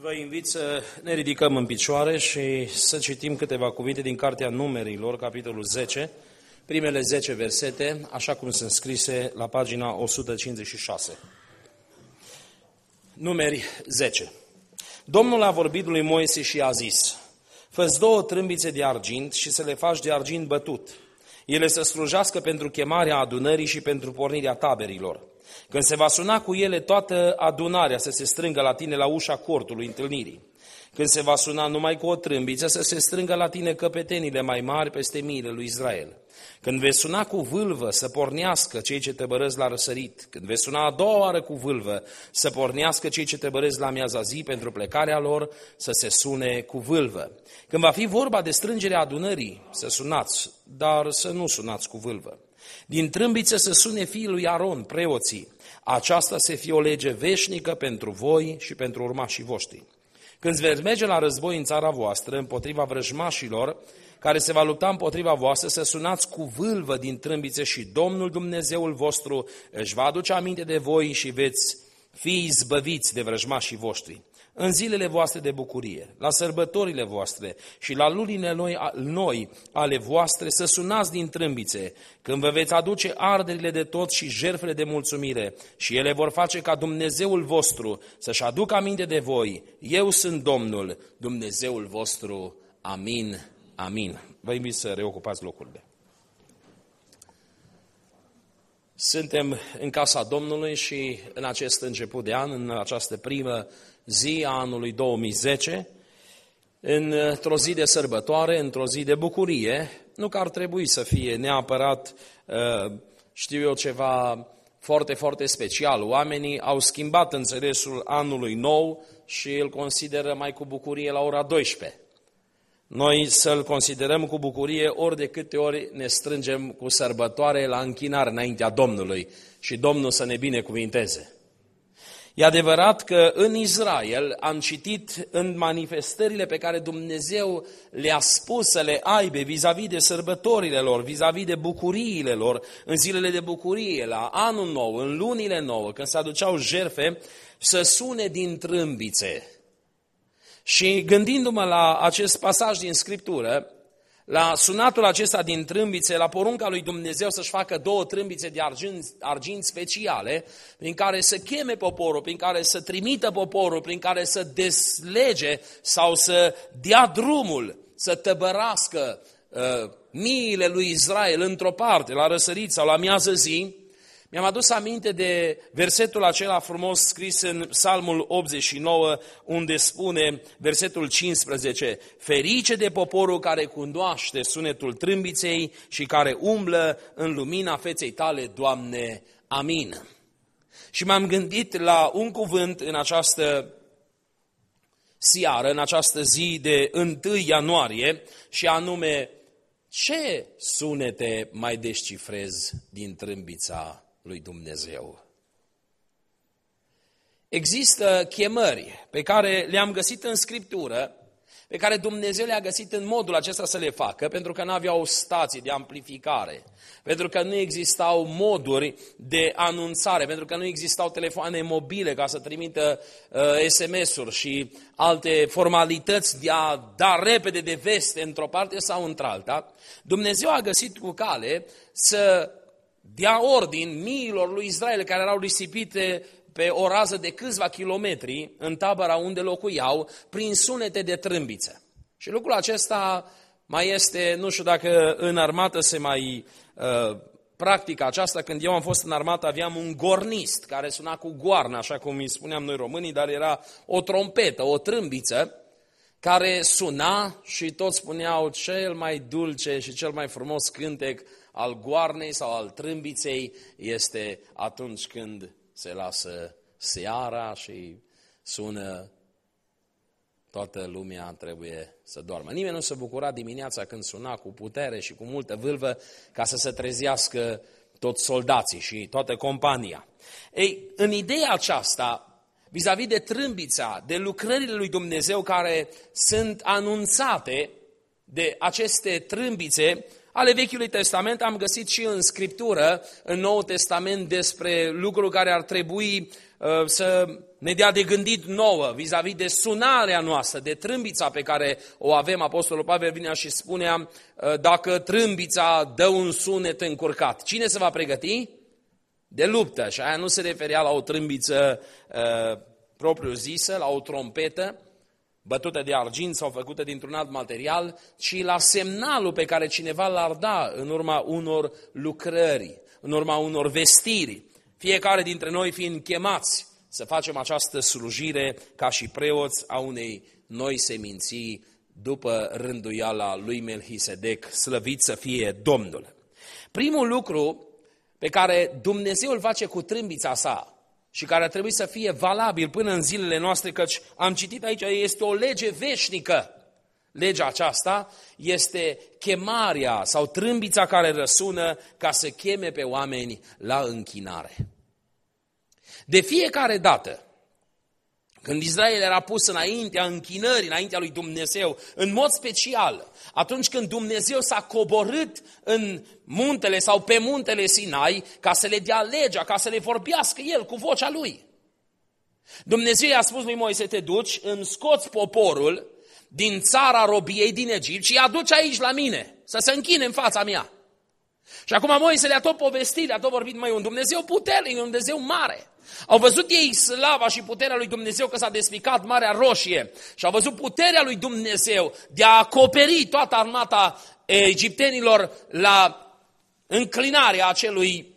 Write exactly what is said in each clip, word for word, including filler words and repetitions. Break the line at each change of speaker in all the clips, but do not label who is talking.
Vă invit să ne ridicăm în picioare și să citim câteva cuvinte din Cartea Numerilor, capitolul zece, primele zece versete, așa cum sunt scrise la pagina o sută cincizeci și șase. Numeri zece. Domnul a vorbit lui Moise și a zis: fă-ți două trâmbițe de argint și să le faci de argint bătut. Ele să slujească pentru chemarea adunării și pentru pornirea taberilor. Când se va suna cu ele toată adunarea să se strângă la tine la ușa cortului întâlnirii. Când se va suna numai cu o trâmbiță să se strângă la tine căpetenile mai mari peste miile lui Israel. Când vei suna cu vâlvă să pornească cei ce te bărăți la răsărit. Când vei suna a doua oară cu vâlvă să pornească cei ce te bărăți la miaza zi pentru plecarea lor, să se sune cu vâlvă. Când va fi vorba de strângerea adunării, să sunați, dar să nu sunați cu vâlvă. Din trâmbiță să sune fiii lui Aron, preoții. Aceasta să fie o lege veșnică pentru voi și pentru urmașii voștri. Când veți merge la război în țara voastră, împotriva vrăjmașilor, care se va lupta împotriva voastră, să sunați cu vâlvă din trâmbițe și Domnul Dumnezeul vostru își va aduce aminte de voi și veți fi izbăviți de vrăjmașii voștri. În zilele voastre de bucurie, la sărbătorile voastre și la lunile noi, noi ale voastre să sunați din trâmbițe, când vă veți aduce arderile de tot și jertfele de mulțumire și ele vor face ca Dumnezeul vostru să-și aducă aminte de voi. Eu sunt Domnul, Dumnezeul vostru. Amin, amin. Vă invit să reocupați locurile. Suntem în casa Domnului și în acest început de an, în această primă zi a anului două mii zece, într-o zi de sărbătoare, într-o zi de bucurie, nu că ar trebui să fie neapărat, știu eu, ceva foarte, foarte special. Oamenii au schimbat înțelesul anului nou și îl consideră mai cu bucurie la ora douăsprezece. Noi să-l considerăm cu bucurie ori de câte ori ne strângem cu sărbătoare la închinare înaintea Domnului și Domnul să ne binecuvinteze. E adevărat că în Israel am citit în manifestările pe care Dumnezeu le-a spus să le aibă vis-a-vis de sărbătorile lor, vis-a-vis de bucuriile lor, în zilele de bucurie, la anul nou, în lunile nouă, când se aduceau jertfe, să sune din trâmbițe. Și gândindu-mă la acest pasaj din Scriptură, la sunatul acesta din trâmbițe, la porunca lui Dumnezeu să-și facă două trâmbițe de argint, argint speciale, prin care să cheme poporul, prin care să trimită poporul, prin care să deslege sau să dea drumul, să tăbărască uh, miile lui Israel într-o parte, la răsărit sau la miază zi. Mi-am adus aminte de versetul acela frumos scris în Psalmul optzeci și nouă, unde spune, versetul cincisprezece, ferice de poporul care cunoaște sunetul trâmbiței și care umblă în lumina feței tale, Doamne, amin. Și m-am gândit la un cuvânt în această seară, în această zi de întâi ianuarie, și anume, ce sunete mai descifrez din trâmbița lui Dumnezeu? Există chemări pe care le-am găsit în Scriptură, pe care Dumnezeu le-a găsit în modul acesta să le facă, pentru că nu aveau stații de amplificare, pentru că nu existau moduri de anunțare, pentru că nu existau telefoane mobile ca să trimită uh, S M S-uri și alte formalități de a da repede de veste într-o parte sau într-alta. Dumnezeu a găsit cu cale să dea ordin miilor lui Israel care erau risipite pe o rază de câțiva kilometri în tabăra unde locuiau, prin sunete de trâmbiță. Și lucrul acesta mai este, nu știu dacă în armată se mai uh, practică aceasta. Când eu am fost în armată aveam un gornist care suna cu goarnă, așa cum îi spuneam noi românii, dar era o trompetă, o trâmbiță, care suna și toți spuneau cel mai dulce și cel mai frumos cântec al goarnei sau al trâmbiței este atunci când se lasă seara și sună, toată lumea trebuie să doarmă. Nimeni nu se bucura dimineața când suna cu putere și cu multă vâlvă ca să se trezească toți soldații și toată compania. Ei, în ideea aceasta, vis-a-vis de trâmbița, de lucrările lui Dumnezeu care sunt anunțate de aceste trâmbițe, ale Vechiului Testament, am găsit și în Scriptură, în Noul Testament, despre lucruri care ar trebui uh, să ne dea de gândit nouă vis-a-vis de sunarea noastră, de trâmbița pe care o avem. Apostolul Pavel vinea și spunea, dacă trâmbița dă un sunet încurcat, cine se va pregăti? De luptă. Și aia nu se referea la o trâmbiță uh, propriu-zisă, la o trompetă bătută de argint sau făcută dintr-un alt material, ci la semnalul pe care cineva l-ar da în urma unor lucrări, în urma unor vestiri. Fiecare dintre noi fiind chemați să facem această slujire ca și preoți a unei noi seminții după rânduiala lui Melchisedec, slăvit să fie Domnul. Primul lucru pe care Dumnezeu îl face cu trâmbița sa și care ar trebui să fie valabil până în zilele noastre, căci am citit aici, este o lege veșnică. Legea aceasta este chemarea sau trâmbița care răsună ca să cheme pe oameni la închinare. De fiecare dată, când Israel era pus înaintea închinării, înaintea lui Dumnezeu, în mod special, atunci când Dumnezeu s-a coborât în muntele sau pe muntele Sinai ca să le dea legea, ca să le vorbească El cu vocea Lui. Dumnezeu i-a spus lui Moise, te duci, îmi scoți poporul din țara robiei din Egipt și îi aduci aici la mine, să se închine în fața mea. Și acum Moise le-a tot povestit, le-a tot vorbit, măi, un Dumnezeu puternic, un Dumnezeu mare. Au văzut ei slava și puterea lui Dumnezeu că s-a despicat Marea Roșie și au văzut puterea lui Dumnezeu de a acoperi toată armata egiptenilor la înclinarea acelui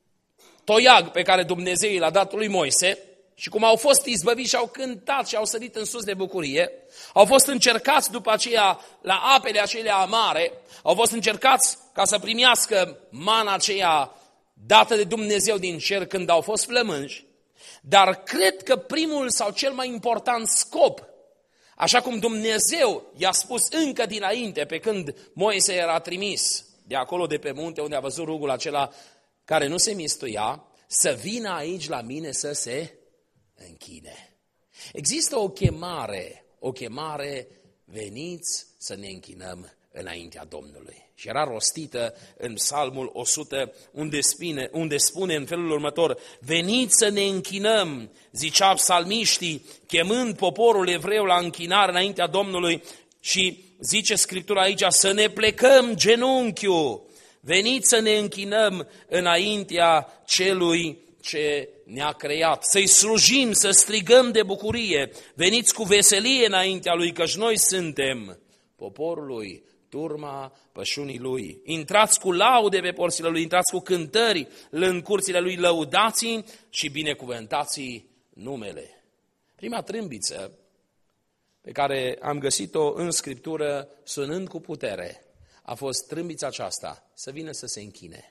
toiag pe care Dumnezeu i l-a dat lui Moise și cum au fost izbăviți și au cântat și au sărit în sus de bucurie, au fost încercați după aceea la apele acelea amare, au fost încercați ca să primească mana aceea dată de Dumnezeu din cer când au fost flămânji, dar cred că primul sau cel mai important scop, așa cum Dumnezeu i-a spus încă dinainte pe când Moise era trimis de acolo de pe munte unde a văzut rugul acela care nu se mistuia, să vină aici la mine să se închine. Există o chemare, o chemare, veniți să ne închinăm înaintea Domnului. Și era rostită în Psalmul o sută, unde spune, unde spune în felul următor, veniți să ne închinăm, zicea psalmiștii, chemând poporul evreu la închinare înaintea Domnului și zice Scriptura aici, să ne plecăm genunchiul, veniți să ne închinăm înaintea celui ce ne-a creat, să-i slujim, să strigăm de bucurie, veniți cu veselie înaintea Lui, căci noi suntem poporul Lui, turma pășunii Lui. Intrați cu laude pe porțile Lui, intrați cu cântări în curțile Lui, lăudați și binecuvântați numele. Prima trâmbiță pe care am găsit-o în Scriptură, sunând cu putere, a fost trâmbița aceasta, să vină să se închine.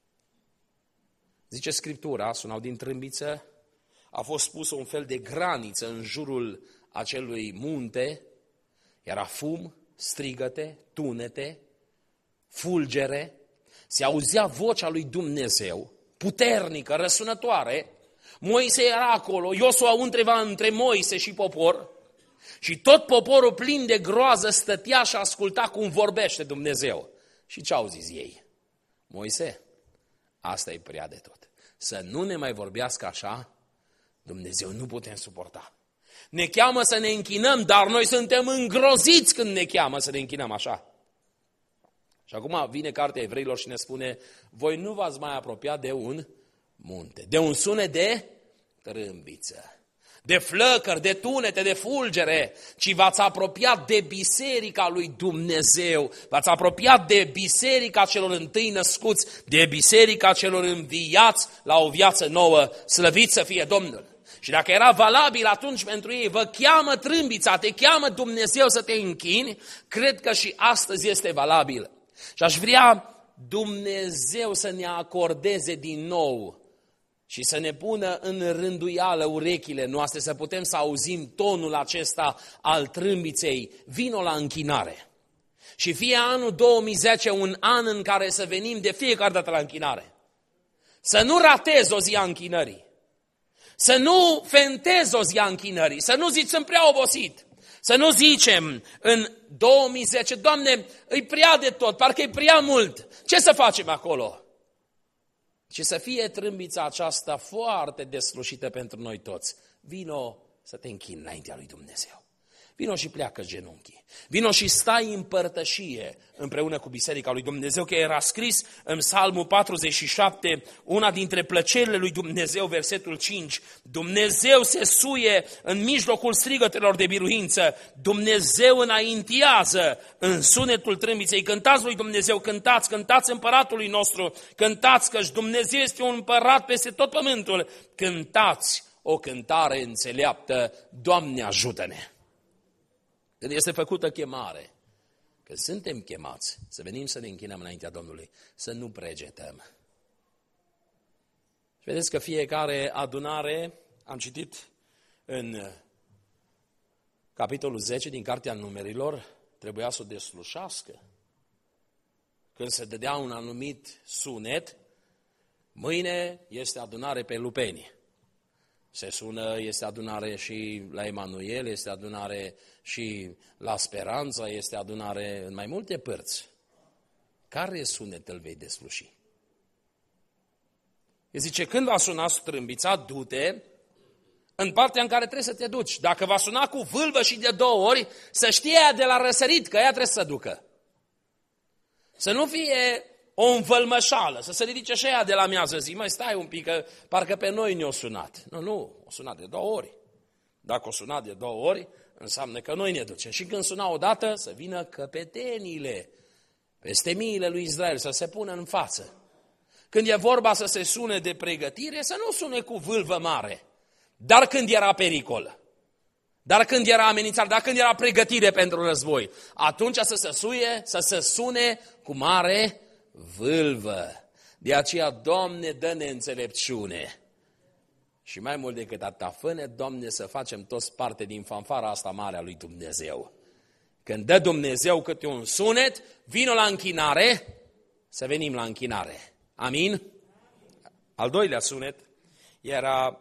Zice Scriptura, sunau din trâmbiță, a fost pus un fel de graniță în jurul acelui munte, era fum, strigăte, tunete, fulgere, se auzea vocea lui Dumnezeu, puternică, răsunătoare. Moise era acolo, Iosua întreba între Moise și popor și tot poporul plin de groază stătea și asculta cum vorbește Dumnezeu. Și ce au zis ei? Moise, asta e prea de tot. Să nu ne mai vorbească așa, Dumnezeu nu putem suporta. Ne cheamă să ne închinăm, dar noi suntem îngroziți când ne cheamă să ne închinăm așa. Și acum vine cartea Evreilor și ne spune, voi nu v-ați mai apropiat de un munte, de un sunet de trâmbiță, de flăcări, de tunete, de fulgere, ci v-ați apropiat de biserica lui Dumnezeu, v-ați apropiat de biserica celor întâi născuți, de biserica celor înviați la o viață nouă, slăvit să fie Domnul. Și dacă era valabil atunci pentru ei, vă cheamă trâmbița, te cheamă Dumnezeu să te închini, cred că și astăzi este valabil. Și aș vrea Dumnezeu să ne acordeze din nou și să ne pună în rânduială urechile noastre, să putem să auzim tonul acesta al trâmbiței. Vino la închinare. Și fie anul două mii zece un an în care să venim de fiecare dată la închinare. Să nu ratezi o zi a închinării. Să nu fentezi o zi a închinării. Să nu zici, sunt prea obosit. Să nu zicem în două mii zece, Doamne, îi prea de tot, parcă e prea mult. Ce să facem acolo? Și să fie trâmbița aceasta foarte deslușită pentru noi toți. vino să te închini înaintea lui Dumnezeu. Vino și pleacă genunchii. Vino și stai în părtășie împreună cu Biserica lui Dumnezeu, că era scris în Psalmul patruzeci și șapte, una dintre plăcerile lui Dumnezeu, versetul cinci. Dumnezeu se suie în mijlocul strigătelor de biruință. Dumnezeu înaintează în sunetul trâmbiței. Cântați lui Dumnezeu, cântați, cântați împăratului nostru, cântați căci Dumnezeu este un împărat peste tot pământul. Cântați o cântare înțeleaptă, Doamne ajută-ne! Când este făcută chemare, că suntem chemați să venim să ne închinăm înaintea Domnului, să nu pregetăm. Și vedeți că fiecare adunare, am citit în capitolul zece din Cartea Numerilor, trebuia să o deslușească. Când se dădea un anumit sunet, mâine este adunare pe Lupeni. Se sună, este adunare și la Emanuel, este adunare și la Speranța, este adunare în mai multe părți. Care sunet îl vei desluși? El zice, când va suna strâmbița, du-te în partea în care trebuie să te duci. Dacă va suna cu vâlvă și de două ori, să știe ea de la răsărit că ea trebuie să ducă. Să nu fie o învălmășală, să se ridice și ea de la miază zi. Mai stai un pic, că parcă pe noi ne-o sunat. Nu, nu, o sunat de două ori. Dacă o sunat de două ori, înseamnă că noi ne ducem. Și când suna odată, să vină căpetenile peste miile lui Israel, să se pună în față. Când e vorba să se sune de pregătire, să nu sune cu vâlvă mare. Dar când era pericol, dar când era amenințare, dar când era pregătire pentru război, atunci să se suie, să se sune cu mare vâlvă. De aceea, Doamne, dă-ne înțelepciune. Și mai mult decât atâta, fă-ne, Doamne, să facem toți parte din fanfara asta mare a lui Dumnezeu. Când dă Dumnezeu câte un sunet, vină la închinare, să venim la închinare. Amin? Al doilea sunet era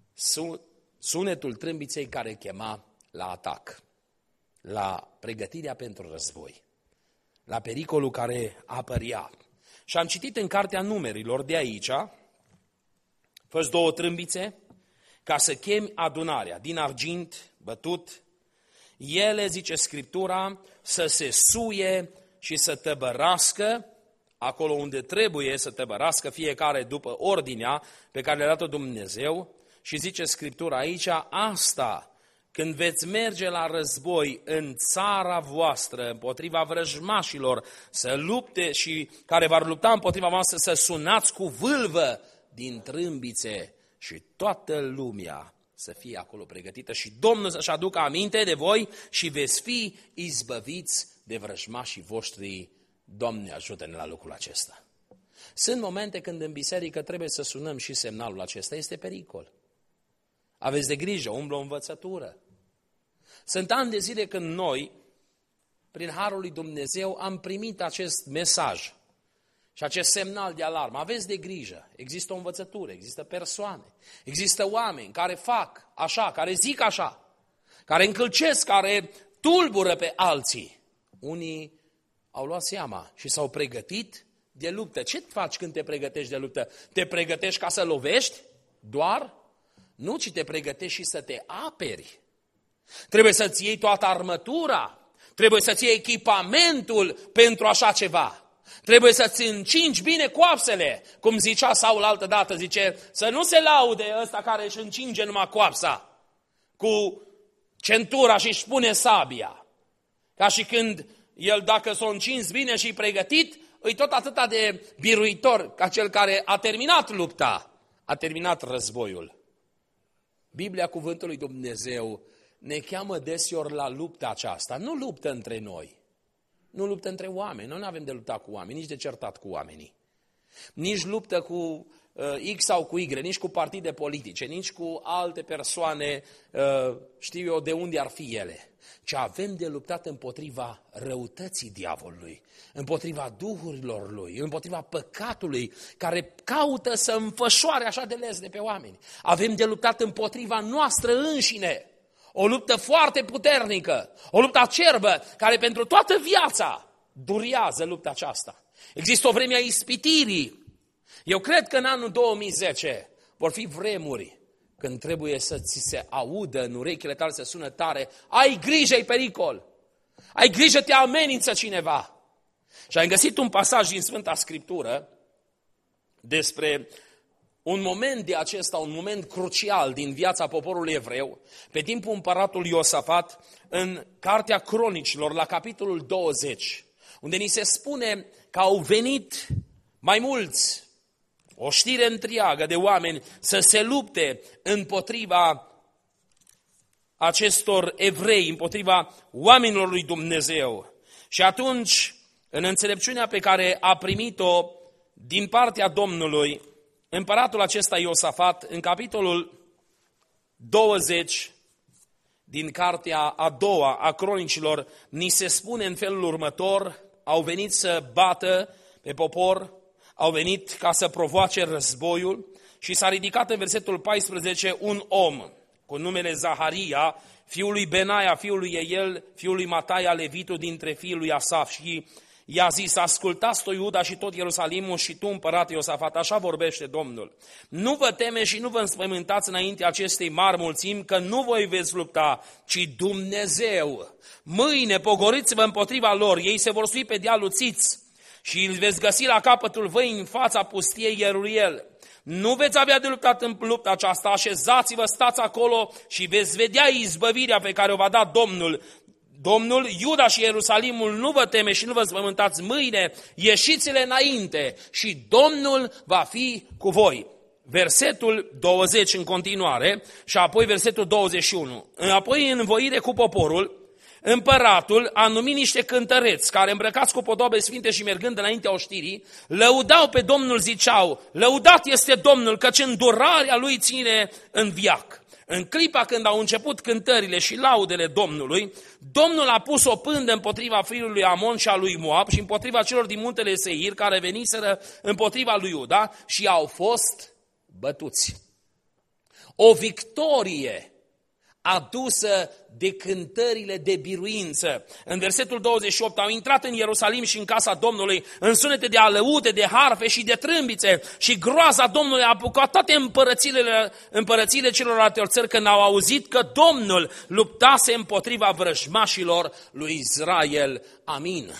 sunetul trâmbiței care chema la atac, la pregătirea pentru război, la pericolul care apărea. Și am citit în Cartea Numerilor de aici, fă-ți două trâmbițe, ca să chemi adunarea din argint bătut. Ele, zice Scriptura, să se suie și să tăbărască acolo unde trebuie să tăbărască, fiecare după ordinea pe care le-a dat-o Dumnezeu. Și zice Scriptura aici, asta, când veți merge la război în țara voastră, împotriva vrăjmașilor, să lupte și care v-ar lupta împotriva voastră, să sunați cu vâlvă din trâmbițe și toată lumea să fie acolo pregătită și Domnul să-și aducă aminte de voi și veți fi izbăviți de vrăjmașii voștri. Doamne, ajută-ne la lucrul acesta. Sunt momente când în biserică trebuie să sunăm și semnalul acesta. Este pericol. Aveți de grijă, umblă o învățătură. Sunt ani de zile când noi, prin harul lui Dumnezeu, am primit acest mesaj și acest semnal de alarmă. Aveți de grijă, există o învățătură, există persoane, există oameni care fac așa, care zic așa, care încălcesc, care tulbură pe alții. Unii au luat seama și s-au pregătit de luptă. Ce faci când te pregătești de luptă? Te pregătești ca să lovești? Doar? Nu, ci te pregătești și să te aperi. Trebuie să-ți iei toată armătura, trebuie să-ți iei echipamentul pentru așa ceva. Trebuie să-ți încingi bine coapsele, cum zicea Saul altă dată, zice, să nu se laude ăsta care își încinge numai coapsa cu centura și își pune sabia. Ca și când el, dacă s-o încins bine și pregătit, îi tot atâta de biruitor ca cel care a terminat lupta, a terminat războiul. Biblia, cuvântul lui Dumnezeu, ne cheamă deseori la lupta aceasta. Nu luptă între noi, nu luptă între oameni. Noi nu avem de luptat cu oameni, nici de certat cu oamenii. Nici luptă cu uh, X sau cu Y, nici cu partide politice, nici cu alte persoane, uh, știu eu de unde ar fi ele. Ci avem de luptat împotriva răutății diavolului, împotriva duhurilor lui, împotriva păcatului care caută să înfășoare așa de lesne pe oameni. Avem de luptat împotriva noastră înșine. O luptă foarte puternică, o luptă acerbă, care pentru toată viața durează lupta aceasta. Există o vreme a ispitirii. Eu cred că în anul două mii zece vor fi vremuri când trebuie să ți se audă în urechile tale, să sună tare, ai grijă, e pericol, ai grijă, te amenință cineva. Și am găsit un pasaj din Sfânta Scriptură despre un moment de acesta, un moment crucial din viața poporului evreu, pe timpul împăratului Iosafat, în Cartea Cronicilor, la capitolul douăzeci, unde ni se spune că au venit mai mulți, o știre întreagă de oameni, să se lupte împotriva acestor evrei, împotriva oamenilor lui Dumnezeu. Și atunci, în înțelepciunea pe care a primit-o din partea Domnului, împăratul acesta Iosafat, în capitolul douăzeci din cartea a doua a Cronicilor, ni se spune în felul următor: au venit să bată pe popor, au venit ca să provoace războiul și s-a ridicat în versetul paisprezece un om cu numele Zaharia, fiul lui Benaia, fiul lui Eiel, fiul lui Mataia, levitul dintre fiii lui Asaf, și i-a zis: ascultați tu, Iuda și tot Ierusalimul și tu, împărate Iosafat, așa vorbește Domnul. Nu vă teme și nu vă înspăimântați înainte acestei mari mulțimi, că nu voi veți lupta, ci Dumnezeu. Mâine pogoriți-vă împotriva lor, ei se vor sui pe dealul Țiț și îl veți găsi la capătul văii în fața pustiei Ieruiel. Nu veți avea de luptat în lupta aceasta, așezați-vă, stați acolo și veți vedea izbăvirea pe care o va da Domnul. Domnul, Iuda și Ierusalimul, nu vă teme și nu vă spământați mâine, ieșiți-le înainte și Domnul va fi cu voi. Versetul douăzeci în continuare și apoi versetul douăzeci și unu. Apoi, în învoire cu poporul, împăratul a numit niște cântăreți care, îmbrăcați cu podobe sfinte și mergând înaintea oștirii, lăudau pe Domnul, ziceau: lăudat este Domnul, căci îndurarea lui ține în viac. În clipa când au început cântările și laudele Domnului, Domnul a pus o pândă împotriva fiului lui Amon și a lui Moab și împotriva celor din muntele Seir care veniseră împotriva lui Iuda și au fost bătuți. O victorie adusă de cântările de biruință. În versetul douăzeci și opt, au intrat în Ierusalim și în casa Domnului în sunete de alăute, de harfe și de trâmbițe, și groaza Domnului a apucat toate împărățiile, împărățiile celorlalte țări când au auzit că Domnul luptase împotriva vrăjmașilor lui Israel. Amin.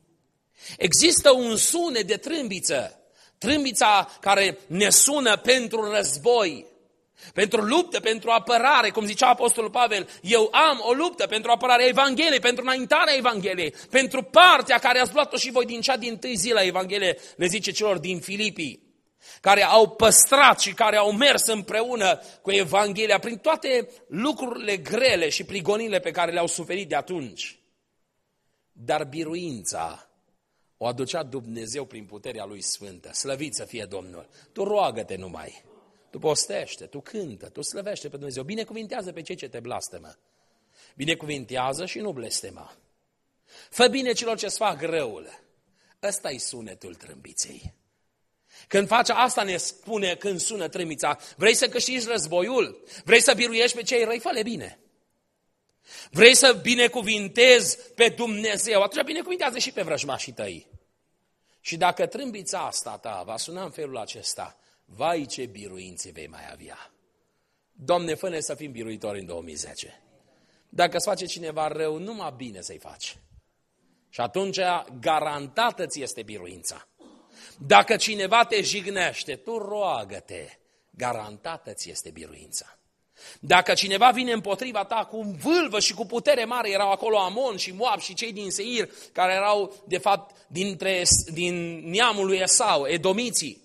Există un sunet de trâmbiță, trâmbița care ne sună pentru război, pentru luptă, pentru apărare, cum zicea Apostolul Pavel: eu am o luptă pentru apărarea Evangheliei, pentru înaintarea Evangheliei, pentru partea care ați luat-o și voi din cea dintâi zi la Evanghelie, le zice celor din Filipii, care au păstrat și care au mers împreună cu Evanghelia prin toate lucrurile grele și prigonile pe care le-au suferit de atunci. Dar biruința o aducea Dumnezeu prin puterea Lui Sfântă. Slăvit să fie Domnul! Tu roagă-te numai! Tu postește, tu cântă, tu slăvește pe Dumnezeu, binecuvintează pe cei ce te blastămă. Binecuvintează și nu blestema. Fă bine celor ce-ți fac răul. Ăsta-i sunetul trâmbiței. Când faci asta, ne spune când sună trâmbița: vrei să câștigi războiul? Vrei să biruiești pe cei răi? Fă-le bine. Vrei să binecuvintezi pe Dumnezeu? Atunci binecuvintează și pe vrăjmașii tăi. Și dacă trâmbița asta ta va suna în felul acesta, vai ce biruințe vei mai avea. Doamne, fă-ne să fim biruitori în două mii zece. Dacă îți face cineva rău, numai bine să-i faci. Și atunci garantată ți este biruința. Dacă cineva te jignește, tu roagă-te, garantată ți este biruința. Dacă cineva vine împotriva ta cu vâlvă și cu putere mare, erau acolo Amon și Moab și cei din Seir, care erau de fapt dintre, din neamul lui Esau, edomiții.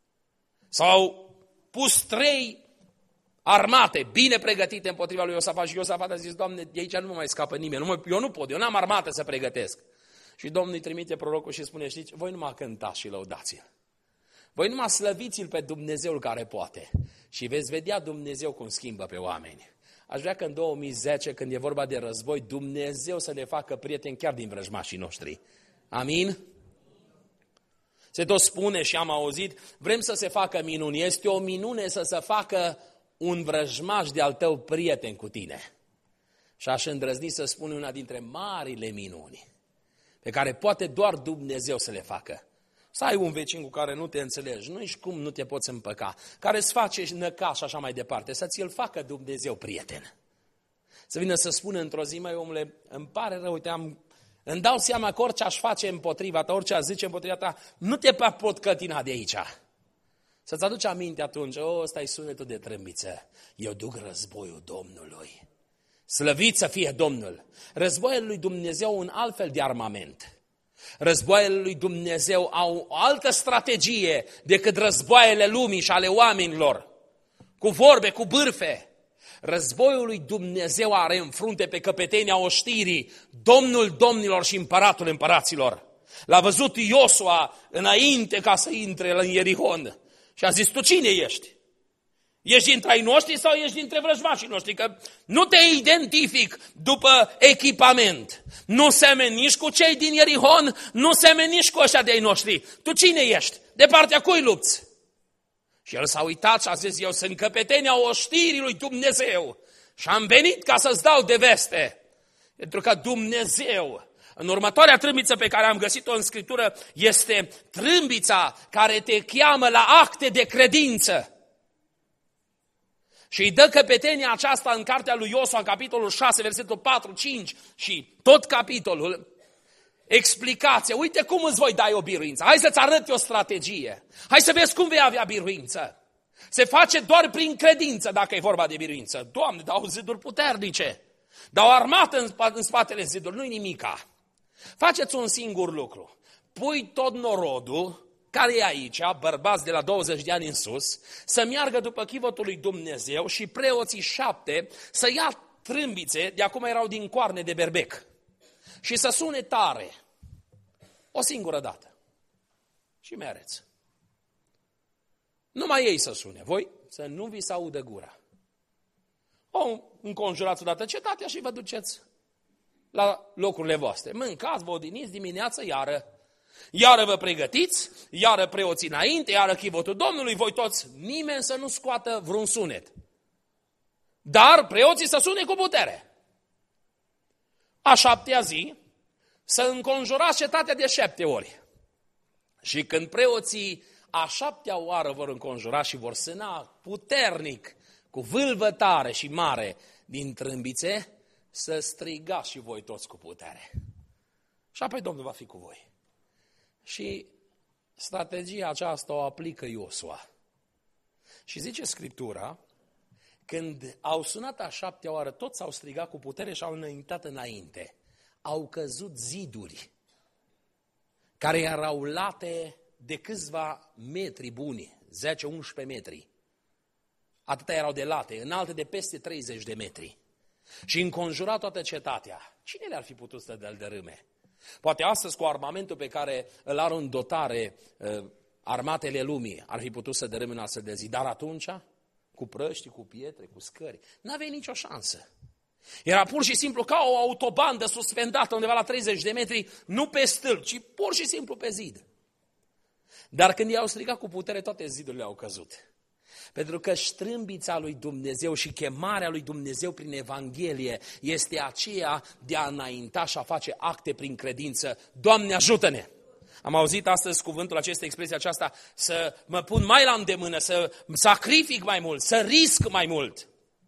S-au pus trei armate bine pregătite împotriva lui Iosafat și Iosafat a zis: Doamne, de aici nu mă mai scapă nimeni, nu mă, eu nu pot, eu n-am armată să pregătesc. Și Domnul îi trimite prorocul și spune: știți, voi numai cântați și lăudați-l. Voi numai slăviți-l pe Dumnezeul care poate și veți vedea Dumnezeu cum schimbă pe oameni. Aș vrea că în două mii zece, când e vorba de război, Dumnezeu să ne facă prieteni chiar din vrăjmașii noștri. Amin? Se tot spune și am auzit: vrem să se facă minuni. Este o minune să se facă un vrăjmaș de-al tău prieten cu tine. Și aș îndrăzni să spun una dintre marile minuni pe care poate doar Dumnezeu să le facă. Să ai un vecin cu care nu te înțelegi, nu ești cum nu te poți împăca, care îți face năca și așa mai departe, să ți-l facă Dumnezeu prieten. Să vină să spună într-o zi, măi omule, îmi pare rău, uite, am, îmi dau seama că orice aș face împotriva ta, orice aș zice împotriva ta, nu te pot cătina de aici. Să-ți aduci aminte atunci, o, ăsta e sunetul de trâmbiță, eu duc războiul Domnului. Slăvit să fie Domnul! Războiul lui Dumnezeu un alt fel de armament. Războaiele lui Dumnezeu au o altă strategie decât războaiele lumii și ale oamenilor, cu vorbe, cu bârfe. Războiul lui Dumnezeu are în frunte pe căpetenia oștirii, Domnul domnilor și împăratul împăraților. L-a văzut Iosua înainte ca să intre în Ierihon și a zis, tu cine ești? Ești dintre ai noștri sau ești dintre vrăjmașii noștri? Că nu te identific după echipament. Nu semeni nici cu cei din Ierihon, nu semeni nici cu ăștia de ai noștri. Tu cine ești? De partea cui lupți? Și el s-a uitat și a zis, eu sunt căpetenia oștirii lui Dumnezeu și am venit ca să-ți dau de veste. Pentru că Dumnezeu, în următoarea trâmbiță pe care am găsit-o în Scriptură, este trâmbița care te cheamă la acte de credință. Și îi dă căpetenia aceasta în cartea lui Iosua, în capitolul șase, versetul patru, cinci și tot capitolul, explicație. Uite cum îți voi da o biruință. Hai să-ți arăt o strategie. Hai să vezi cum vei avea biruință. Se face doar prin credință dacă e vorba de biruință. Doamne, dau ziduri puternice. Dau armată în, sp- în spatele zidului. Nu-i nimica. Faceți un singur lucru. Pui tot norodul care e aici, bărbați de la douăzeci de ani în sus, să meargă după chivotul lui Dumnezeu și preoții șapte să ia trâmbițe, de acum erau din coarne de berbec, și să sune tare, o singură dată. Și mereți. Numai ei să sune, voi să nu vi se audă gura. O, înconjurați odată cetatea și vă duceți la locurile voastre. Mâncați, vă odiniți dimineață, iară. Iară vă pregătiți, iară preoții înainte, iară chivotul Domnului, voi toți, nimeni să nu scoată vreun sunet. Dar preoții să sune cu putere. A șaptea zi, să înconjurați cetatea de șapte ori. Și când preoții a șaptea oară vor înconjura și vor sâna puternic, cu vâlvă tare și mare din trâmbițe, să strigați și voi toți cu putere. Și apoi Domnul va fi cu voi. Și strategia aceasta o aplică Iosua. Și zice Scriptura, când au sunat a șaptea oară, toți s-au strigat cu putere și au înaintat înainte. Au căzut ziduri care erau late de câțiva metri buni, zece unsprezece metri. Atâta erau de late, înalte de peste treizeci de metri. Și înconjura toată cetatea. Cine le-ar fi putut să dă-l dărâme? Poate astăzi, cu armamentul pe care îl au în dotare uh, armatele lumii, ar fi putut să dărâme în astfel de zi. Dar atunci, cu prăști, cu pietre, cu scări, n-avea nicio șansă. Era pur și simplu ca o autobandă suspendată undeva la treizeci de metri, nu pe stâlp, ci pur și simplu pe zid. Dar când i-au strigat cu putere, toate zidurile au căzut. Pentru că strâmbița lui Dumnezeu și chemarea lui Dumnezeu prin Evanghelie este aceea de a înainta și a face acte prin credință. Doamne, ajută-ne! Am auzit astăzi cuvântul acesta, expresia aceasta, să mă pun mai la îndemână, să sacrific mai mult, să risc mai mult.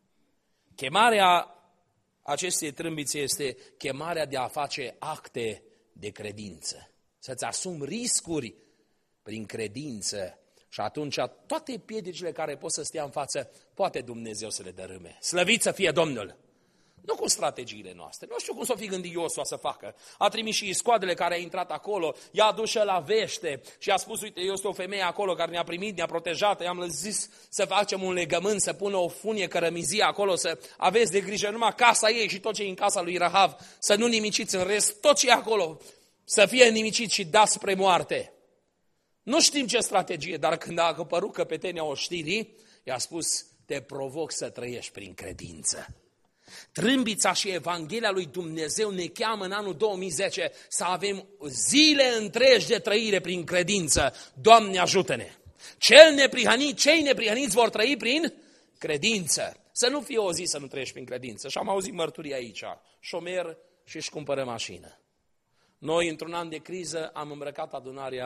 Chemarea acestei trâmbițe este chemarea de a face acte de credință. Să-ți asumi riscuri prin credință. Și atunci toate piedicile care pot să stea în față, poate Dumnezeu să le dărâme. Slăvit să fie Domnul! Nu cu strategiile noastre. Nu știu cum s-o fi gândit Iosua să facă. A trimis și iscoadele care a intrat acolo, i-a adus și la vește și a spus, uite, este o femeie acolo care ne-a primit, ne-a protejat, i-am zis să facem un legământ, să pună o funie cărămizie acolo, să aveți de grijă numai casa ei și tot ce e în casa lui Rahav, să nu nimiciți în rest, tot ce e acolo, să fie nimicit și dat spre moarte. Nu știm ce strategie, dar când a apărut căpetenia oștirii, i-a spus, te provoc să trăiești prin credință. Trâmbița și Evanghelia lui Dumnezeu ne cheamă în anul două mii zece să avem zile întregi de trăire prin credință. Doamne, ajută-ne! Cel neprihănit, cei neprihăniți vor trăi prin credință. Să nu fie o zi să nu trăiești prin credință. Și am auzit mărturii aici. Șomer și își cumpără mașină. Noi, într-un an de criză, am îmbrăcat adunarea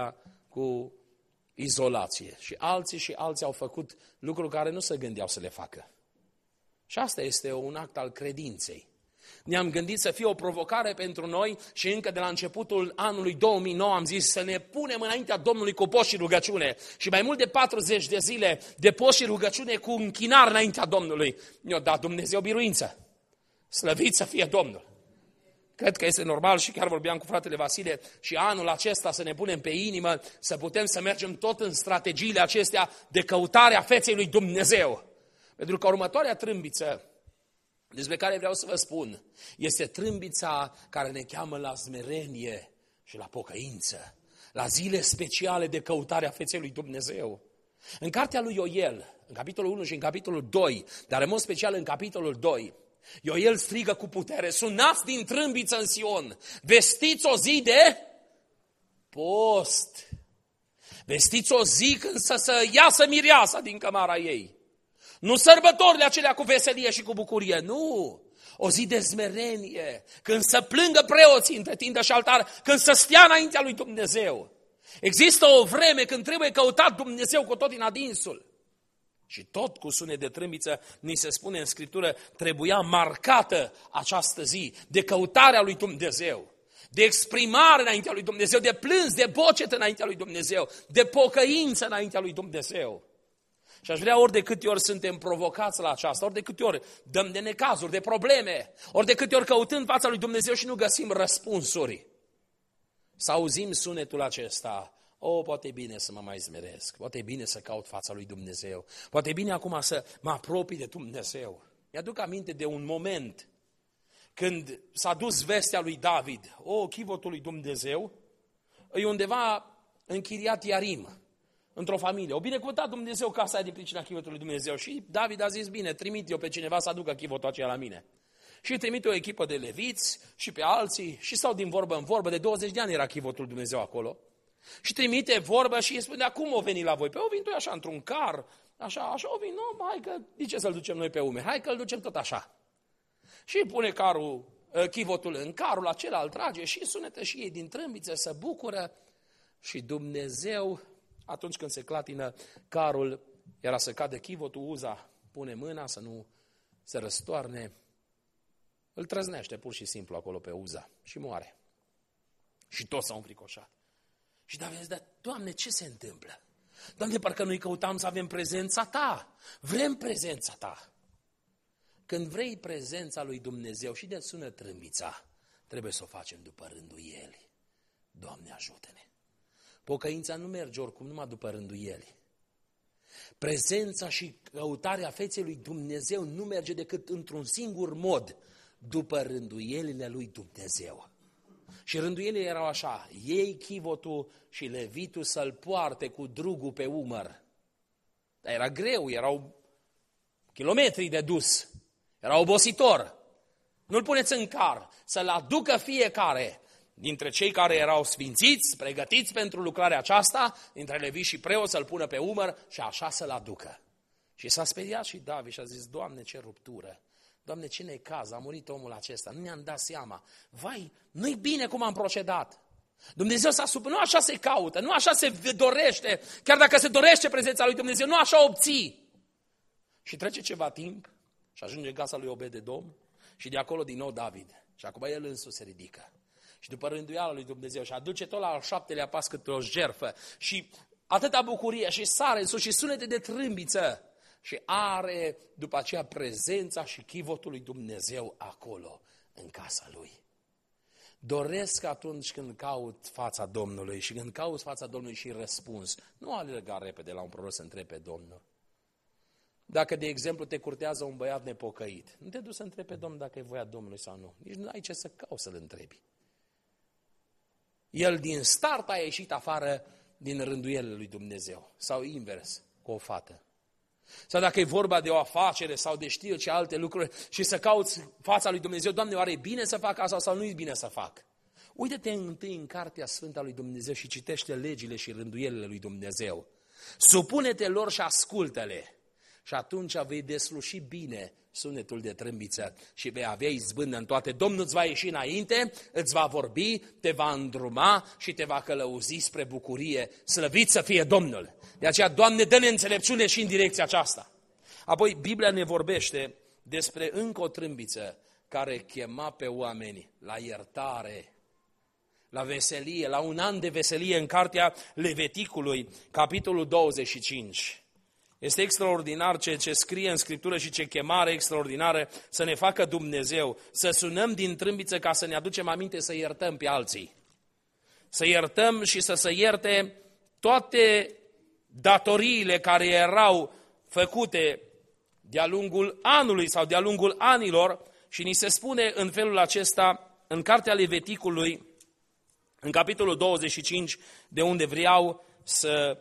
cu izolație. Și alții și alții au făcut lucruri care nu se gândeau să le facă. Și asta este un act al credinței. Ne-am gândit să fie o provocare pentru noi și încă de la începutul anului două mii nouă am zis să ne punem înaintea Domnului cu post și rugăciune. Și mai mult de patruzeci de zile de post și rugăciune cu închinare înaintea Domnului. Ne-a dat Dumnezeu biruință. Slăvit să fie Domnul. Cred că este normal și chiar vorbeam cu fratele Vasile și anul acesta să ne punem pe inimă, să putem să mergem tot în strategiile acestea de căutare a feței lui Dumnezeu. Pentru că următoarea trâmbiță despre care vreau să vă spun este trâmbița care ne cheamă la smerenie și la pocăință, la zile speciale de căutare a feței lui Dumnezeu. În cartea lui Ioel, în capitolul unu și în capitolul doi, dar în mod special în capitolul doi, Ioel strigă cu putere: sunați din trâmbiță în Sion, vestiți o zi de post, vestiți o zi când să, să iasă mireasa din cămara ei. Nu sărbătorile acelea cu veselie și cu bucurie, nu! O zi de smerenie, când să plângă preoții între tindă și altar, când să stea înaintea lui Dumnezeu. Există o vreme când trebuie căutat Dumnezeu cu tot din adinsul. Și tot cu sunet de trâmbiță, ni se spune în Scriptură, trebuia marcată această zi de căutarea lui Dumnezeu, de exprimare înaintea lui Dumnezeu, de plâns, de bocet înaintea lui Dumnezeu, de pocăință înaintea lui Dumnezeu. Și aș vrea ori de câte ori suntem provocați la aceasta, ori de câte ori dăm de necazuri, de probleme, ori de câte ori căutând fața lui Dumnezeu și nu găsim răspunsuri, să auzim sunetul acesta: o, poate e bine să mă mai smeresc, poate e bine să caut fața lui Dumnezeu, poate e bine acum să mă apropii de Dumnezeu. Mi-aduc aminte de un moment când s-a dus vestea lui David: o, chivotul lui Dumnezeu e undeva în Chiriat Iarim, într-o familie. O binecuvântat Dumnezeu casa aia din pricina chivotului lui Dumnezeu. Și David a zis: bine, trimit eu pe cineva să aducă chivotul aceea la mine. Și trimite o echipă de leviți și pe alții și stau din vorbă în vorbă. De douăzeci de ani era chivotul lui Dumnezeu acolo. Și trimite vorbă și îi spune: cum o veni la voi? Păi o vin tu așa într-un car, așa, așa o vin, nu, hai că, de ce să-l ducem noi pe umeri? Hai că îl ducem tot așa. Și pune carul, chivotul în carul acela, îl trage și sunetă și ei din trâmbiță, se bucură. Și Dumnezeu, atunci când se clatină carul, era să cadă chivotul, Uza pune mâna să nu se răstoarne, îl trăznește pur și simplu acolo pe Uza și moare. Și toți s-au înfricoșat. Și David zice: dar, Doamne, ce se întâmplă? Doamne, parcă noi căutam să avem prezența Ta. Vrem prezența Ta. Când vrei prezența lui Dumnezeu și de sună trâmbița, trebuie să o facem după rânduieli. Doamne, ajută-ne! Pocăința nu merge oricum numai după rânduieli. Prezența și căutarea feței lui Dumnezeu nu merge decât într-un singur mod: după rânduielile lui Dumnezeu. Și rânduielile erau așa: iei chivotul și levitul să-l poarte cu drugul pe umăr. Dar era greu, erau kilometri de dus, era obositor. Nu-l puneți în car, să-l aducă fiecare dintre cei care erau sfințiți, pregătiți pentru lucrarea aceasta, dintre leviți și preoți, să-l pună pe umăr și așa să-l aducă. Și s-a speriat și David și a zis: Doamne, ce ruptură! Doamne, ce necaz, a murit omul acesta, nu ne-am dat seama. Vai, nu-i bine cum am procedat. Dumnezeu s-a supărat, nu așa se caută, nu așa se dorește, chiar dacă se dorește prezența lui Dumnezeu, nu așa obții. Și trece ceva timp și ajunge în casa lui Obed-Edom și de acolo din nou David. Și acum el însuși se ridică. Și după rânduiala lui Dumnezeu și aduce tot la al șaptelea pas câte o jertfă și atâta bucurie și sare în sus și sunete de trâmbiță. Și are după aceea prezența și chivotul lui Dumnezeu acolo, în casa lui. Doresc atunci când caut fața Domnului și când cauți fața Domnului și răspuns, nu alerga repede la un proroc să întrebi pe Domnul. Dacă, de exemplu, te curtează un băiat nepocăit, nu te duci să întrebi pe Domnul dacă e voia Domnului sau nu. Nici nu ai ce să cauți să-l întrebi. El din start a ieșit afară din rânduielile lui Dumnezeu. Sau invers, cu o fată. Sau dacă e vorba de o afacere sau de știu ce alte lucruri și să cauți fața lui Dumnezeu: Doamne, oare e bine să fac asta sau nu e bine să fac? Uită-te întâi în Cartea Sfântă a lui Dumnezeu și citește legile și rânduielile lui Dumnezeu. Supune-te lor și ascultă-le. Și atunci vei desluși bine sunetul de trâmbiță și vei avea izbândă în toate. Domnul îți va ieși înainte, îți va vorbi, te va îndruma și te va călăuzi spre bucurie. Slăvit să fie Domnul! De aceea, Doamne, dă-ne înțelepciune și în direcția aceasta. Apoi, Biblia ne vorbește despre încă o trâmbiță care chema pe oameni la iertare, la veselie, la un an de veselie în cartea Leviticului, capitolul douăzeci și cinci. Este extraordinar ce, ce scrie în Scriptură și ce chemare extraordinară să ne facă Dumnezeu, să sunăm din trâmbiță ca să ne aducem aminte să iertăm pe alții. Să iertăm și să se ierte toate datoriile care erau făcute de-a lungul anului sau de-a lungul anilor și ni se spune în felul acesta în cartea Leviticului, în capitolul douăzeci și cinci, de unde vreau să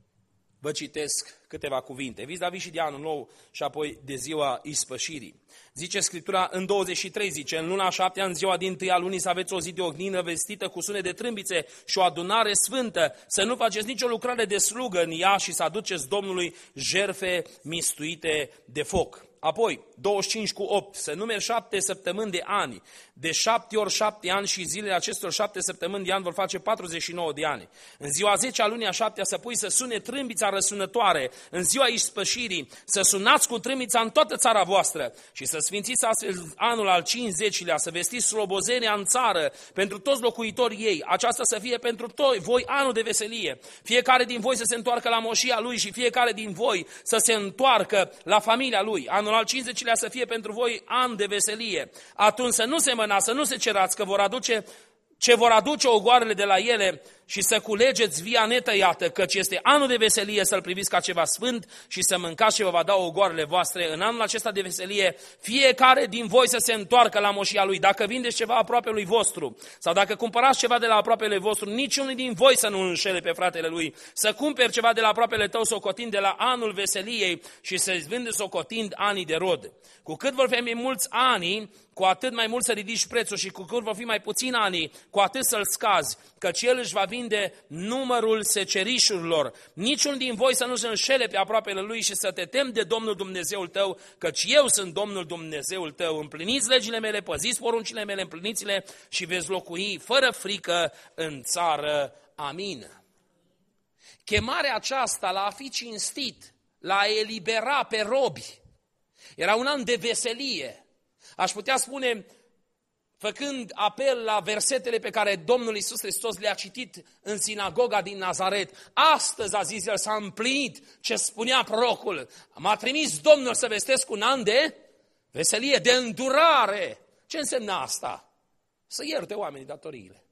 vă citesc câteva cuvinte. Vis-a-vis și de anul nou și apoi de ziua ispășirii. Zice Scriptura în douăzeci și trei, zice, în luna a șaptea, în ziua din tâia lunii, să aveți o zi de ognină vestită cu sunet de trâmbițe și o adunare sfântă, să nu faceți nicio lucrare de slugă în ea și să aduceți Domnului jertfe mistuite de foc. Apoi, douăzeci și cinci cu opt, să numeri șapte săptămâni de ani, de șapte ori șapte ani și zilele acestor șapte săptămâni de ani vor face patruzeci și nouă de ani. În ziua zece a lunii a șaptea să pui să sune trâmbița răsunătoare, în ziua ispășirii să sunați cu trâmbița în toată țara voastră și să sfințiți astfel anul al cincizecilea, să vestiți slobozenia în țară pentru toți locuitorii ei, aceasta să fie pentru toi, voi anul de veselie, fiecare din voi să se întoarcă la moșia lui și fiecare din voi să se întoarcă la familia lui. Anul al cincizecilea să fie pentru voi an de veselie. Atunci să nu se mâna, să nu se cerați, că vor aduce ce vor aduce ogoarele de la ele și să culegeți via netăiată, căci este anul de veselie, să-l priviți ca ceva sfânt și să mâncați și vă va da ogoarele voastre. În anul acesta de veselie, fiecare din voi să se întoarcă la moșia lui. Dacă vindeți ceva aproape lui vostru sau dacă cumpărați ceva de la aproapele vostru, niciunul din voi să nu înșele pe fratele lui. Să cumperi ceva de la aproapele tău socotind de la anul veseliei și să-ți vindeți socotind anii de rod. Cu cât vor fi mai mulți ani, cu atât mai mult să ridici prețul și cu cât vor fi mai puțini ani, cu atât să-l scazi, căci el își va vinde numărul secerișurilor. Niciun din voi să nu se înșele pe aproapele lui și să te temi de Domnul Dumnezeul tău, căci eu sunt Domnul Dumnezeul tău. Împliniți legile mele, păziți poruncile mele, împliniți-le și veți locui fără frică în țară. Amin. Chemarea aceasta la a fi cinstit, la a elibera pe robi, era un an de veselie. Aș putea spune, făcând apel la versetele pe care Domnul Iisus Hristos le-a citit în sinagoga din Nazaret, astăzi, a zis el, s-a împlinit ce spunea prorocul. M-a trimis Domnul să vestesc un an de veselie, de îndurare. Ce însemna asta? Să ierte oamenii datoriile.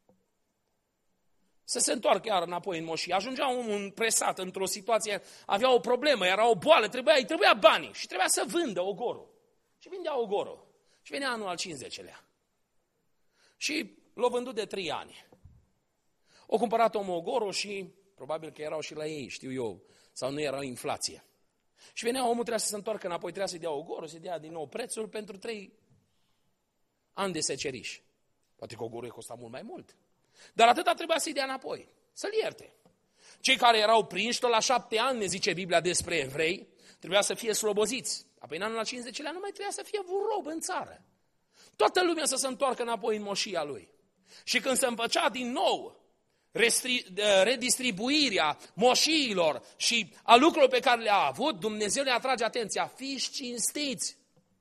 Să se întoarcă iar înapoi în moșie. Ajungea omul presat într-o situație, avea o problemă, era o boală, trebuia, îi trebuia banii și trebuia să vândă ogorul. Și vindea ogorul. Și venea anul al cincizecilea. Și l-a vândut de trei ani. O cumpărat omul ogorul și probabil că erau și la ei, știu eu, sau nu era inflație. Și venea omul, trebuia să se întoarcă înapoi, trebuia să-i dea ogorul, să-i dea din nou prețul pentru trei ani de seceriș. Poate că ogorul costa mult mai mult. Dar atâta trebuia să-i dea înapoi, să-l ierte. Cei care erau prinși tot la șapte ani, ne zice Biblia despre evrei, trebuia să fie sloboziți. Apoi în anul al cincizecilea nu mai trebuia să fie un rob în țară. Toată lumea să se întoarcă înapoi în moșia lui. Și când se împăcea din nou redistribuirea moșiilor și a lucrurilor pe care le-a avut, Dumnezeu le atrage atenția. Fiți cinstiți!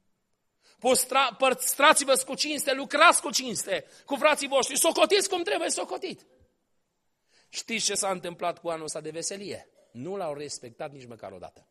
Păstrați-vă cu cinste, lucrați cu cinste cu frații voștri, socotiți cum trebuie socotit. Știți ce s-a întâmplat cu anul ăsta de veselie? Nu l-au respectat nici măcar o dată.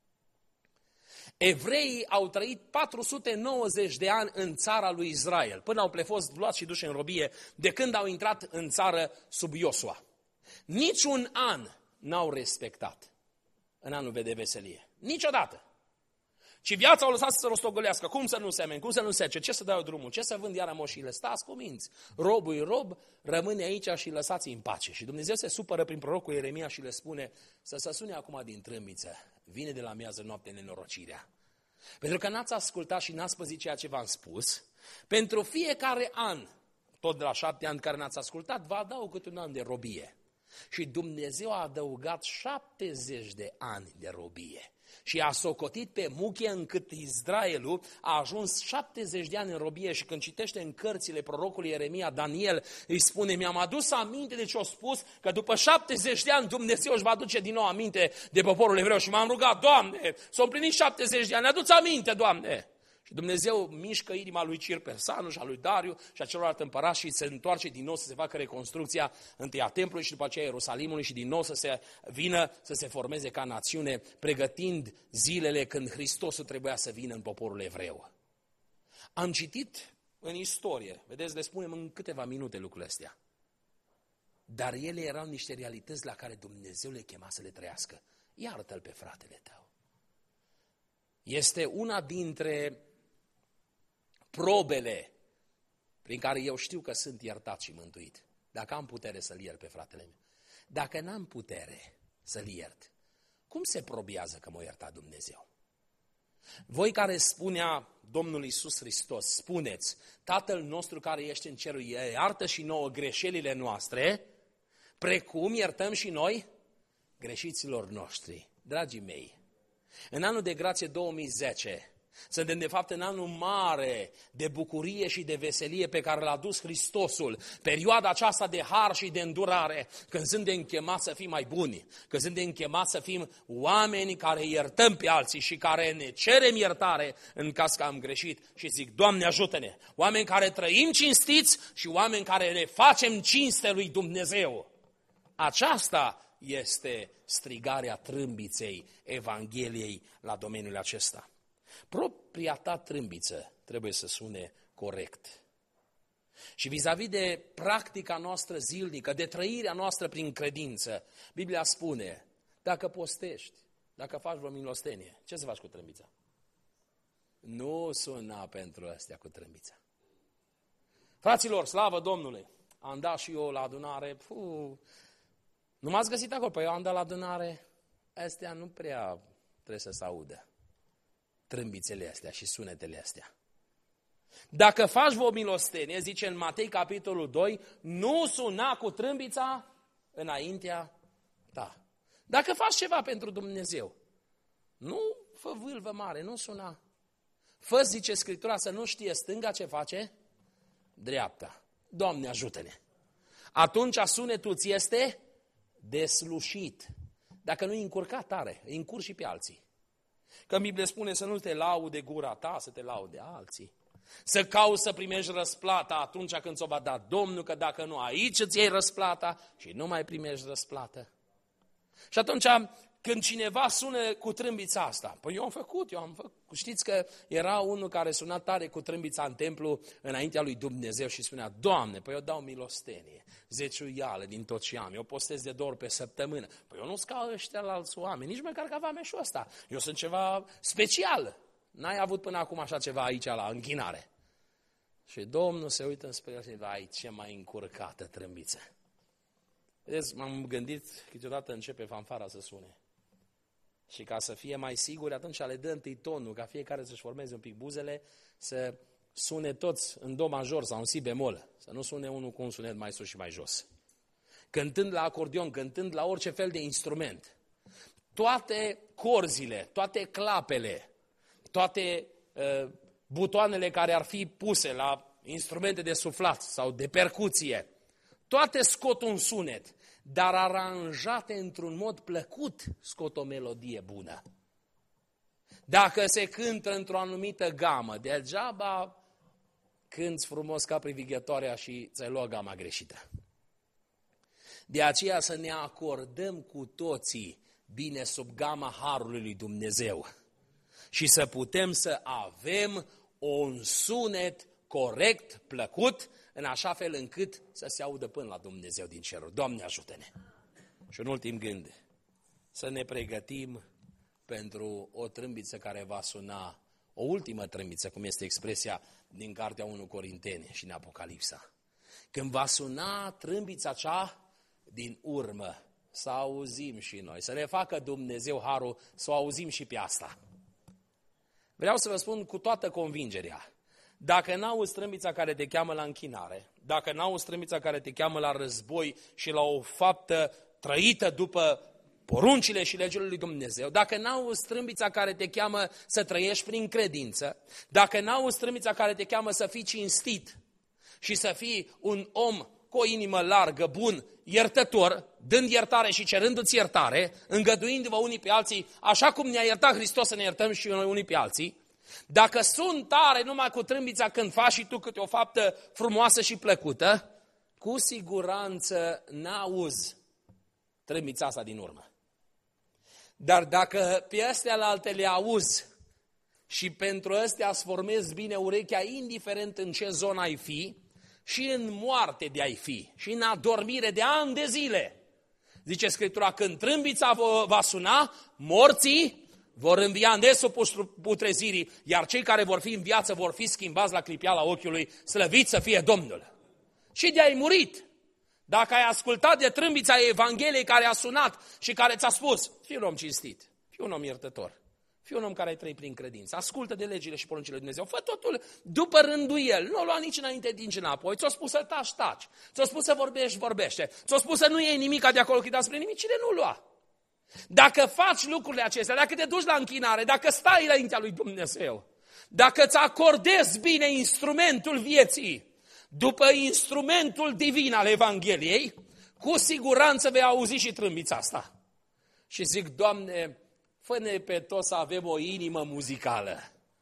Evreii au trăit patru sute nouăzeci de ani în țara lui Israel, până au fost luați și duși în robie, de când au intrat în țară sub Iosua. Niciun an n-au respectat în anul de veselie. Niciodată. Și viața au lăsat să se rostogolească. Cum să nu semeni, cum să nu sece, ce să dau drumul, ce să vând iară moșile? Stați cu minți. Robul rob, rămâne aici și lăsați-i în pace. Și Dumnezeu se supără prin prorocul Ieremia și le spune să se sune acum din trâmbiță. Vine de la miază noapte nenorocirea. Pentru că n-ați ascultat și n-ați păzit ceea ce v-am spus, pentru fiecare an, tot de la șapte ani care n-ați ascultat, vă adaug câte un an de robie. Și Dumnezeu a adăugat șaptezeci de ani de robie. Și a socotit pe muche încât Israelul a ajuns șaptezeci de ani în robie și când citește în cărțile prorocului Ieremia, Daniel îi spune, mi-am adus aminte de ce a spus că după șaptezeci de ani Dumnezeu își va aduce din nou aminte de poporul evreu și m-am rugat, Doamne, s-au împlinit șaptezeci de ani, adu-ți aminte, Doamne! Și Dumnezeu mișcă inima lui Cir Persanu și a lui Dariu și a celorlalți împărați și se întoarce din nou să se facă reconstrucția întâi a templului și după aceea Ierusalimului și din nou să se vină să se formeze ca națiune, pregătind zilele când Hristosul trebuia să vină în poporul evreu. Am citit în istorie, vedeți, le spunem în câteva minute lucrurile astea, dar ele erau niște realități la care Dumnezeu le chema să le trăiască. Iartă-l pe fratele tău. Este una dintre probele prin care eu știu că sunt iertat și mântuit. Dacă am putere să-l iert pe fratele meu. Dacă n-am putere să-l iert, cum se probează că m-a iertat Dumnezeu? Voi care spunea Domnul Iisus Hristos, spuneți, Tatăl nostru care ești în cerul, iartă și nouă greșelile noastre, precum iertăm și noi greșiților noștri. Dragii mei, în anul de grație două mii zece, suntem de fapt în anul mare de bucurie și de veselie pe care l-a dus Hristosul, perioada aceasta de har și de îndurare, când suntem chemați să fim mai buni, când suntem chemați să fim oameni care iertăm pe alții și care ne cerem iertare în caz că am greșit și zic, Doamne ajută-ne, oameni care trăim cinstiți și oameni care ne facem cinste lui Dumnezeu. Aceasta este strigarea trâmbiței Evangheliei la domeniul acesta. Propria ta trâmbiță trebuie să sune corect. Și vis-a-vis de practica noastră zilnică, de trăirea noastră prin credință, Biblia spune, dacă postești, dacă faci vreo milostenie, ce să faci cu trâmbița? Nu suna pentru astea cu trâmbița. Fraților, slavă Domnului! Am dat și eu la adunare, puh, nu m-ați găsit acolo, păi eu am dat la adunare, astea nu prea trebuie să se audă. Trâmbițele astea și sunetele astea. Dacă faci o milostenie, zice în Matei capitolul doi, nu suna cu trâmbița înaintea ta. Dacă faci ceva pentru Dumnezeu, nu fă vâlvă mare, nu suna. Fă, zice Scriptura, să nu știe stânga ce face dreapta. Doamne ajută-ne! Atunci sunetul ți este deslușit. Dacă nu-i încurcat tare, îi încurci și pe alții. Că Biblia spune să nu te laude gura ta, să te laude alții. Să cauți să primești răsplata atunci când ți-o va da Domnul, că dacă nu, aici îți iei răsplata și nu mai primești răsplată. Și atunci, când cineva sună cu trâmbița asta, păi eu am făcut, eu am făcut. Știți că era unul care suna tare cu trâmbița în templu înaintea lui Dumnezeu și spunea, Doamne, păi eu dau milostenie, zeciuială din tot ce am, eu postez de două ori pe săptămână. Păi eu nu sunt ca ăștia la alți oameni, nici măcar ca vameșul ăsta. Eu sunt ceva special. N-ai avut până acum așa ceva aici la închinare. Și Domnul se uită înspre el și zice, ai ce mai încurcată trâmbiță. Vedeți, m-am gândit, câteodată începe fanfara să sune. Și ca să fie mai siguri, atunci le dă întâi tonul, ca fiecare să-și formeze un pic buzele, să sune toți în do major sau în si bemol, să nu sune unul cu un sunet mai sus și mai jos. Cântând la acordeon, cântând la orice fel de instrument, toate corzile, toate clapele, toate uh, butoanele care ar fi puse la instrumente de suflat sau de percuție, toate scot un sunet, dar aranjate într-un mod plăcut scot o melodie bună. Dacă se cântă într-o anumită gamă, degeaba cânți frumos ca privighetoarea și ți-ai luat gama greșită. De aceea să ne acordăm cu toții bine sub gama harului lui Dumnezeu și să putem să avem un sunet corect, plăcut, în așa fel încât să se audă până la Dumnezeu din ceruri. Doamne ajută-ne! Și un ultim gând, să ne pregătim pentru o trâmbiță care va suna, o ultimă trâmbiță, cum este expresia din cartea unu Corinteni și în Apocalipsa. Când va suna trâmbița cea din urmă, să auzim și noi, să ne facă Dumnezeu harul să o auzim și pe asta. Vreau să vă spun cu toată convingerea, dacă n-auzi trâmbița care te cheamă la închinare, dacă n-auzi trâmbița care te cheamă la război și la o faptă trăită după poruncile și legile lui Dumnezeu, dacă n-auzi trâmbița care te cheamă să trăiești prin credință, dacă n-auzi trâmbița care te cheamă să fii cinstit și să fii un om cu o inimă largă, bun, iertător, dând iertare și cerându-ți iertare, îngăduindu-vă unii pe alții, așa cum ne-a iertat Hristos să ne iertăm și noi unii pe alții, dacă sunt tare numai cu trâmbița când faci și tu câte o faptă frumoasă și plăcută, cu siguranță n-auzi trâmbița asta din urmă. Dar dacă pe astea la alte le auzi și pentru astea îți formezi bine urechea, indiferent în ce zonă ai fi, și în moarte de ai fi, și în adormire de ani de zile, zice Scriptura, când trâmbița va suna, morții vor învia în desul putrezirii, iar cei care vor fi în viață vor fi schimbați la clipeala ochiului, slăvit să fie Domnul. Și de ai murit, dacă ai ascultat de trâmbița Evangheliei care a sunat și care ți-a spus, fii un om cinstit, fii un om iertător, fii un om care ai trăit prin credință, ascultă de legile și poruncile lui Dumnezeu, fă totul după rânduiel, nu o lua nici înainte, nici înapoi, ți-o spus să taci, taci, ți-o spus să vorbești, vorbește, ți-o spus să nu iei nimica de acolo, că spre nimic, cine nu lua. Dacă faci lucrurile acestea, dacă te duci la închinare, dacă stai înaintea lui Dumnezeu, dacă îți acordezi bine instrumentul vieții, după instrumentul divin al Evangheliei, cu siguranță vei auzi și trâmbița asta. Și zic, Doamne, fă-ne pe toți să avem o inimă muzicală.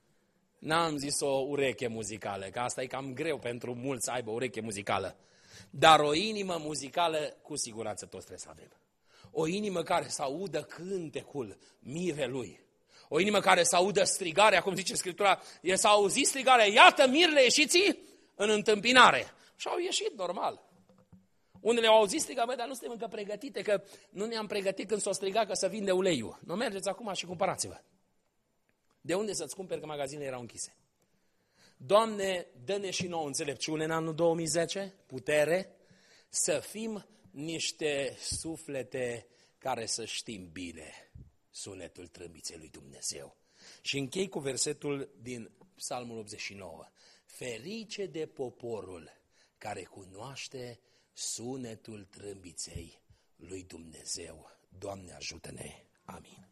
N-am zis o ureche muzicală, că asta e cam greu pentru mulți să aibă o ureche muzicală. Dar o inimă muzicală, cu siguranță toți trebuie să avem. O inimă care să audă cântecul mirelui. O inimă care să audă strigarea, cum zice Scriptura, e să auzi strigarea, iată mirele, ieșiți în întâmpinare. Și au ieșit normal. Unele au auzit striga, bă, dar nu suntem încă pregătite, că nu ne-am pregătit când s-o striga că să vinde uleiul. Nu mergeți acum și cumpărați-vă. De unde să-ți cumperi că magazinele erau închise? Doamne, dă-ne și nouă înțelepciune în anul două mii zece, putere, să fim niște suflete care să știm bine sunetul trâmbiței lui Dumnezeu. Și închei cu versetul din Psalmul optzeci și nouă. Ferice de poporul care cunoaște sunetul trâmbiței lui Dumnezeu. Doamne, ajută-ne! Amin.